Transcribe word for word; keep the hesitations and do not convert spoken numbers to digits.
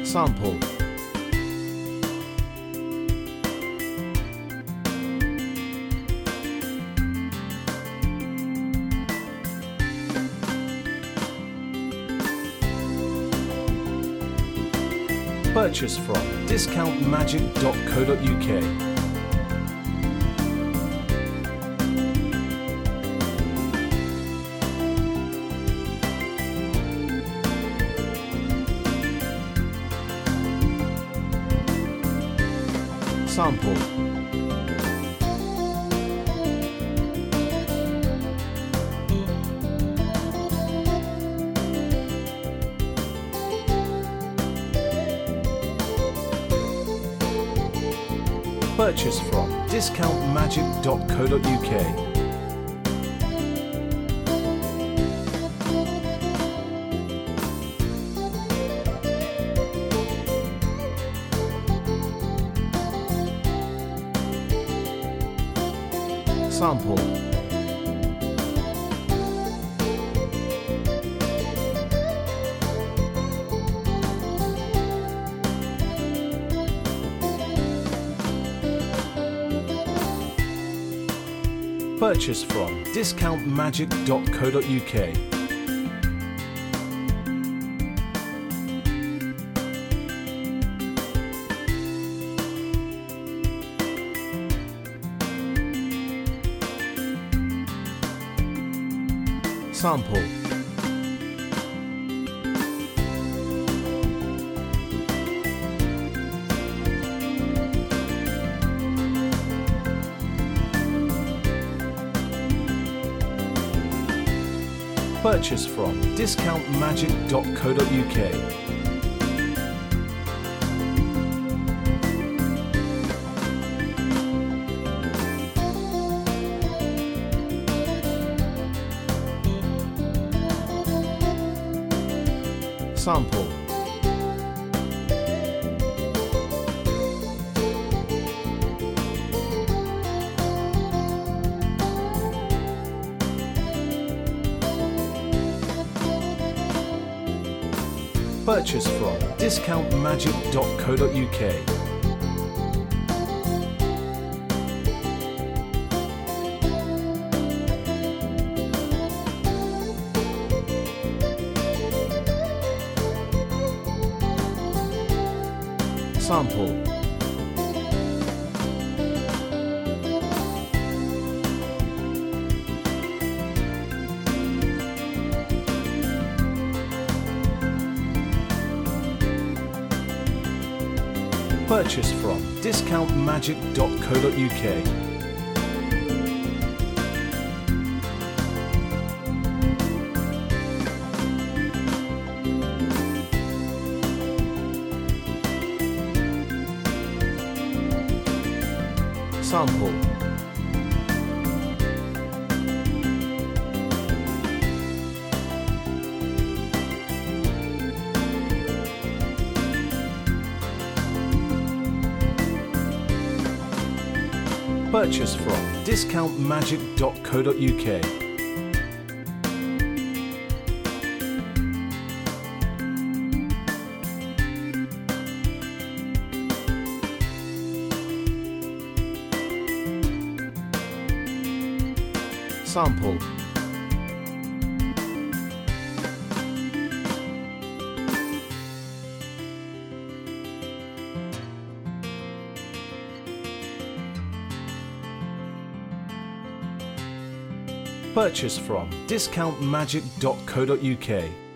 Sample. Purchase from discount magic dot co dot U K. Sample. Purchase from discount magic dot co dot U K. Sample. Purchase from discount magic dot co dot U K. Sample. Purchase from discount magic dot co dot U K. Sample. Purchase from discount magic dot co dot U K. Sample. Purchase from discount magic dot co dot U K. Sample. Purchase from discount magic dot co dot U K. Sample. Purchase from discount magic dot co dot U K.